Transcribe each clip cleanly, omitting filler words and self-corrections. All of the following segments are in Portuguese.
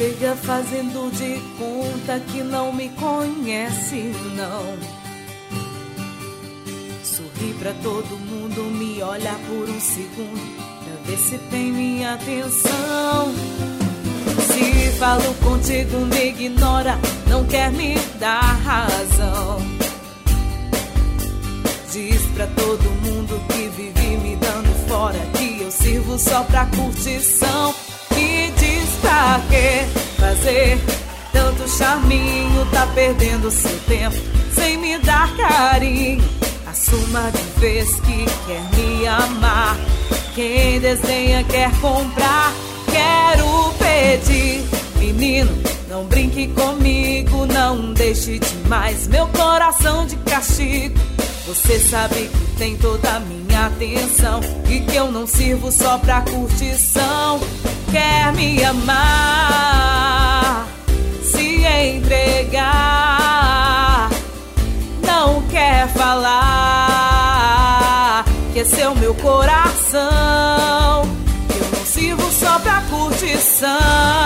chega fazendo de conta que não me conhece, não. Sorri pra todo mundo, me olha por um segundo pra ver se tem minha atenção. Se falo contigo, me ignora, não quer me dar razão. Diz pra todo mundo que vive me dando fora, que eu sirvo só pra curtição. Me diz pra que fazer tanto charminho, tá perdendo seu tempo sem me dar carinho. Assuma de vez que quer me amar, quem desdenha quer comprar. Quero pedir, menino, não brinque comigo, não deixe demais meu coração de castigo. Você sabe que tem toda a minha atenção e que eu não sirvo só pra curtição. Quer me amar, se entregar, não quer falar que esse é o meu coração. Eu não sirvo só pra curtição.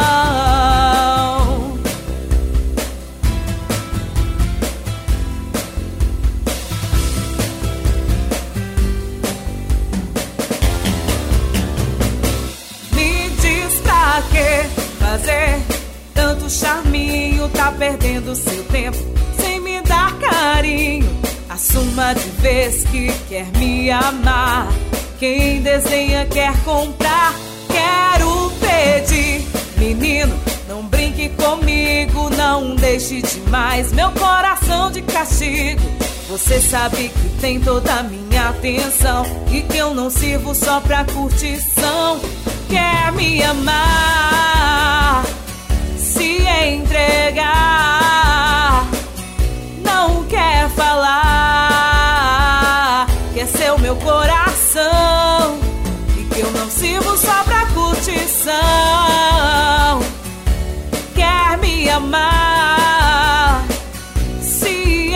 Fazer tanto charminho, tá perdendo seu tempo sem me dar carinho. Assuma de vez que quer me amar, quem desenha quer comprar. Quero pedir, menino, não brinque comigo, não deixe demais meu coração de castigo. Você sabe que tem toda a minha atenção e que eu não sirvo só pra curtição. Quer me amar, se entregar, não quer falar que esse é o meu coração e que eu não sirvo só pra curtição. Quer me amar, se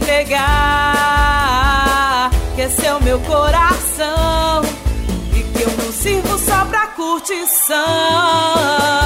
entregar, que esse é o meu coração e que eu não sirvo só pra curtição.